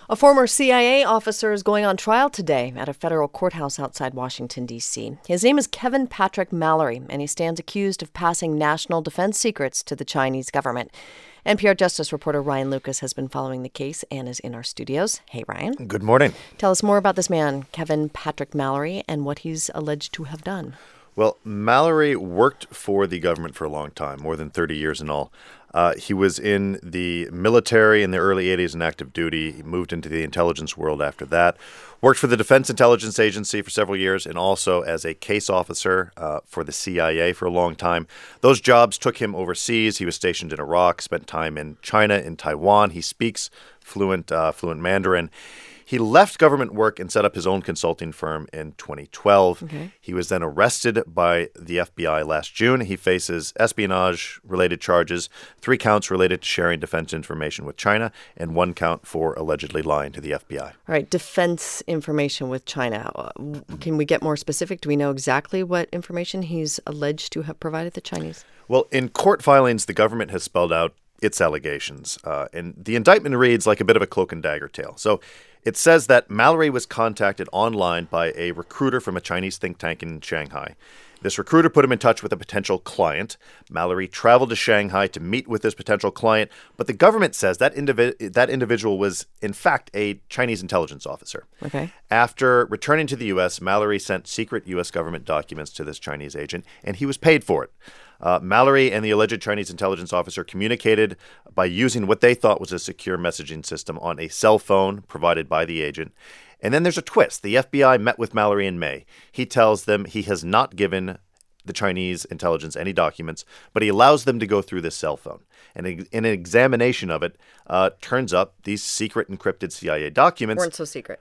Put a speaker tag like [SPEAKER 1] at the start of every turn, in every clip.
[SPEAKER 1] A former CIA officer is going on trial today at a federal courthouse outside Washington, D.C. His name is Kevin Patrick Mallory, and he stands accused of passing national defense secrets to the Chinese government. NPR Justice reporter Ryan Lucas has been following the case and is in our studios. Hey, Ryan.
[SPEAKER 2] Good morning.
[SPEAKER 1] Tell us more about this man, Kevin Patrick Mallory, and what he's alleged to have done.
[SPEAKER 2] Well, Mallory worked for the government for a long time, more than 30 years in all. He was in the military in the early 80s and active duty. He moved into the intelligence world after that. Worked for the Defense Intelligence Agency for several years and also as a case officer for the CIA for a long time. Those jobs took him overseas. He was stationed in Iraq, spent time in China, in Taiwan. He speaks fluent Mandarin. He left government work and set up his own consulting firm in 2012.
[SPEAKER 1] Okay.
[SPEAKER 2] He was then arrested by the FBI last June. He faces espionage-related charges, 3 counts related to sharing defense information with China, and 1 count for allegedly lying to the FBI.
[SPEAKER 1] All right, defense information with China. Can we get more specific? Do we know exactly what information he's alleged to have provided the Chinese?
[SPEAKER 2] Well, in court filings, the government has spelled out its allegations, and the indictment reads like a bit of a cloak and dagger tale. So it says that Mallory was contacted online by a recruiter from a Chinese think tank in Shanghai. This recruiter put him in touch with a potential client. Mallory traveled to Shanghai to meet with this potential client, but the government says that individual was, in fact, a Chinese intelligence officer.
[SPEAKER 1] Okay.
[SPEAKER 2] After returning to the U.S., Mallory sent secret U.S. government documents to this Chinese agent, and he was paid for it. Mallory and the alleged Chinese intelligence officer communicated by using what they thought was a secure messaging system on a cell phone provided by the agent. And then there's a twist. The FBI met with Mallory in May. He tells them he has not given the Chinese intelligence any documents, but he allows them to go through this cell phone. And in an examination of it, turns up these secret encrypted CIA documents
[SPEAKER 1] Weren't so secret.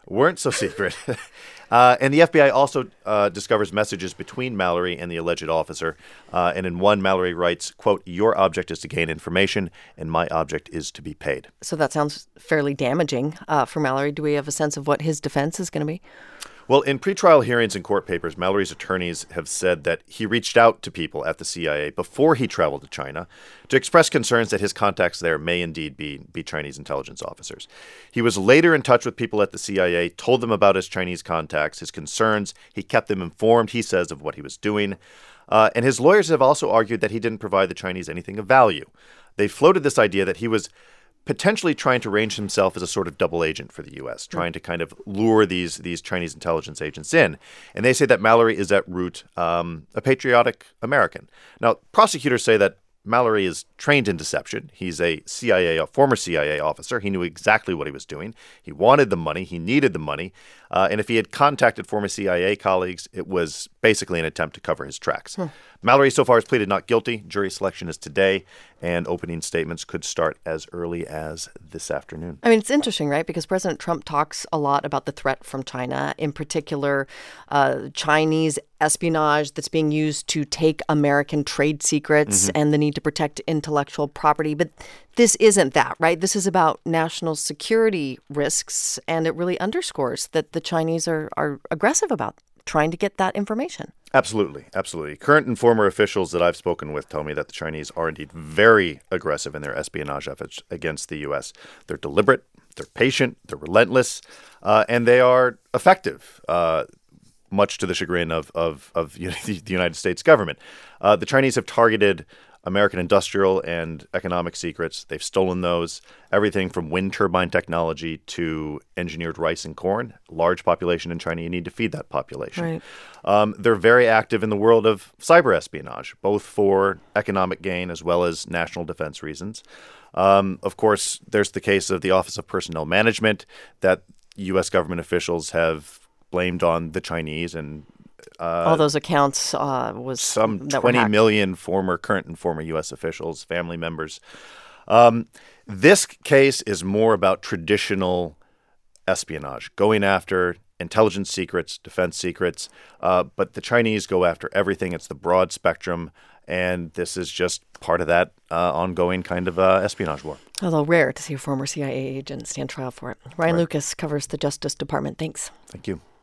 [SPEAKER 2] And the FBI also discovers messages between Mallory and the alleged officer. And in one, Mallory writes, quote, "Your object is to gain information, and my object is to be paid."
[SPEAKER 1] So that sounds fairly damaging for Mallory. Do we have a sense of what his defense is going to be?
[SPEAKER 2] Well, in pretrial hearings and court papers, Mallory's attorneys have said that he reached out to people at the CIA before he traveled to China to express concerns that his contacts there may indeed be Chinese intelligence officers. He was later in touch with people at the CIA, told them about his Chinese contacts, his concerns. He kept them informed, he says, of what he was doing. And his lawyers have also argued that he didn't provide the Chinese anything of value. They floated this idea that he was potentially trying to arrange himself as a sort of double agent for the U.S., trying to kind of lure these Chinese intelligence agents in. And they say that Mallory is at root a patriotic American. Now, prosecutors say that Mallory is trained in deception. He's a former CIA officer. He knew exactly what he was doing. He wanted the money. He needed the money. And if he had contacted former CIA colleagues, it was basically an attempt to cover his tracks. Mallory so far has pleaded not guilty. Jury selection is today, and opening statements could start as early as this afternoon.
[SPEAKER 1] I mean, it's interesting, right? Because President Trump talks a lot about the threat from China, in particular, Chinese espionage that's being used to take American trade secrets and the need to protect intellectual property. But this isn't that, right? This is about national security risks, and it really underscores that the Chinese are aggressive about trying to get that information.
[SPEAKER 2] Absolutely. Absolutely. Current and former officials that I've spoken with tell me that the Chinese are indeed very aggressive in their espionage efforts against the U.S. They're deliberate, they're patient, they're relentless, and they are effective, much to the chagrin of the United States government. The Chinese have targeted American industrial and economic secrets. They've stolen those, everything from wind turbine technology to engineered rice and corn. Large population in China, you need to feed that population.
[SPEAKER 1] Right.
[SPEAKER 2] They're very active in the world of cyber espionage, both for economic gain as well as national defense reasons. Of course, there's the case of the Office of Personnel Management that U.S. government officials have blamed on the Chinese, and
[SPEAKER 1] all those accounts was
[SPEAKER 2] some
[SPEAKER 1] that were
[SPEAKER 2] 20
[SPEAKER 1] hacked.
[SPEAKER 2] million current and former U.S. officials, family members. This case is more about traditional espionage, going after intelligence secrets, defense secrets, but the Chinese go after everything. It's the broad spectrum, and this is just part of that ongoing kind of espionage war.
[SPEAKER 1] Although rare to see a former CIA agent stand trial for it. Ryan Lucas covers the Justice Department. Thanks.
[SPEAKER 2] Thank you.